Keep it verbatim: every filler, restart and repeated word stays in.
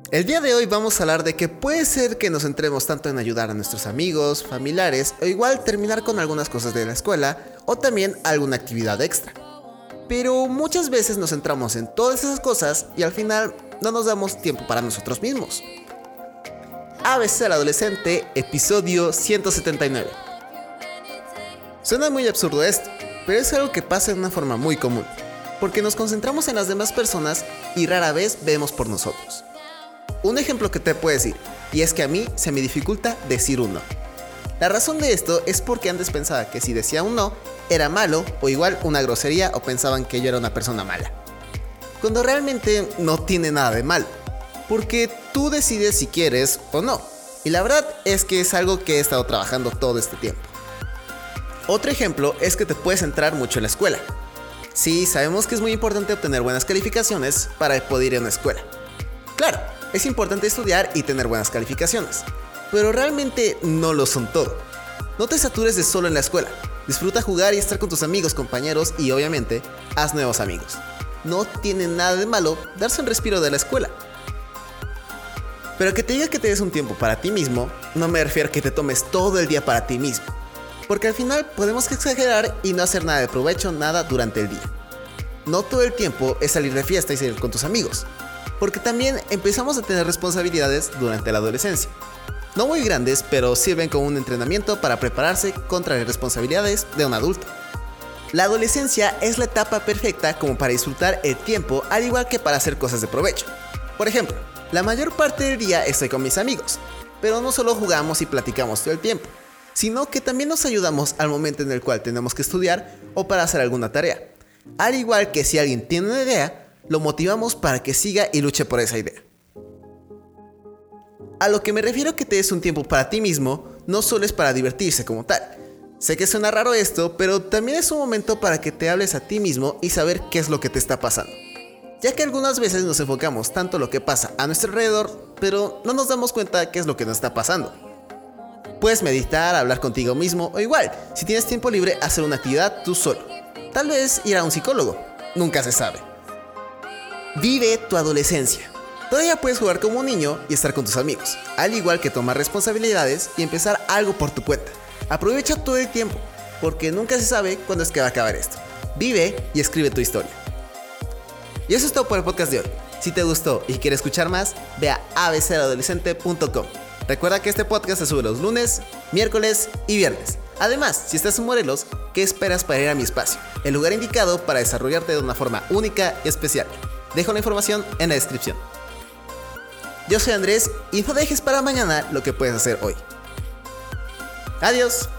El día de hoy vamos a hablar de que puede ser que nos centremos tanto en ayudar a nuestros amigos, familiares o igual terminar con algunas cosas de la escuela o también alguna actividad extra. Pero muchas veces nos centramos en todas esas cosas y al final no nos damos tiempo para nosotros mismos. A B C del Adolescente, episodio ciento setenta y nueve. Suena muy absurdo esto, pero es algo que pasa de una forma muy común, porque nos concentramos en las demás personas y rara vez vemos por nosotros. Un ejemplo que te puedo decir, y es que a mí se me dificulta decir un no. La razón de esto es porque antes pensaba que si decía un no, era malo o igual una grosería o pensaban que yo era una persona mala. Cuando realmente no tiene nada de malo, porque tú decides si quieres o no. Y la verdad es que es algo que he estado trabajando todo este tiempo. Otro ejemplo es que te puedes centrar mucho en la escuela. Sí, sabemos que es muy importante obtener buenas calificaciones para poder ir a una escuela. Claro, es importante estudiar y tener buenas calificaciones, pero realmente no lo son todo. No te satures de solo en la escuela. Disfruta jugar y estar con tus amigos, compañeros y obviamente, haz nuevos amigos. No tiene nada de malo darse un respiro de la escuela. Pero que te diga que te des un tiempo para ti mismo, no me refiero a que te tomes todo el día para ti mismo. Porque al final podemos exagerar y no hacer nada de provecho, nada durante el día. No todo el tiempo es salir de fiesta y salir con tus amigos. Porque también empezamos a tener responsabilidades durante la adolescencia. No muy grandes, pero sirven como un entrenamiento para prepararse contra las responsabilidades de un adulto. La adolescencia es la etapa perfecta como para disfrutar el tiempo, al igual que para hacer cosas de provecho. Por ejemplo, la mayor parte del día estoy con mis amigos, pero no solo jugamos y platicamos todo el tiempo, sino que también nos ayudamos al momento en el cual tenemos que estudiar o para hacer alguna tarea. Al igual que si alguien tiene una idea, lo motivamos para que siga y luche por esa idea. A lo que me refiero que te des un tiempo para ti mismo, no solo es para divertirse como tal. Sé que suena raro esto, pero también es un momento para que te hables a ti mismo y saber qué es lo que te está pasando. Ya que algunas veces nos enfocamos tanto en lo que pasa a nuestro alrededor, pero no nos damos cuenta de qué es lo que nos está pasando. Puedes meditar, hablar contigo mismo o igual, si tienes tiempo libre, hacer una actividad tú solo. Tal vez ir a un psicólogo, nunca se sabe. Vive tu adolescencia. Todavía puedes jugar como un niño y estar con tus amigos, al igual que tomar responsabilidades y empezar algo por tu cuenta. Aprovecha todo el tiempo, porque nunca se sabe cuándo es que va a acabar esto. Vive y escribe tu historia. Y eso es todo por el podcast de hoy. Si te gustó y quieres escuchar más, ve a a b c del adolescente punto com. Recuerda que este podcast se sube los lunes, miércoles y viernes. Además, si estás en Morelos, ¿qué esperas para ir a mi espacio? El lugar indicado para desarrollarte de una forma única y especial. Dejo la información en la descripción. Yo soy Andrés y no dejes para mañana lo que puedes hacer hoy. Adiós.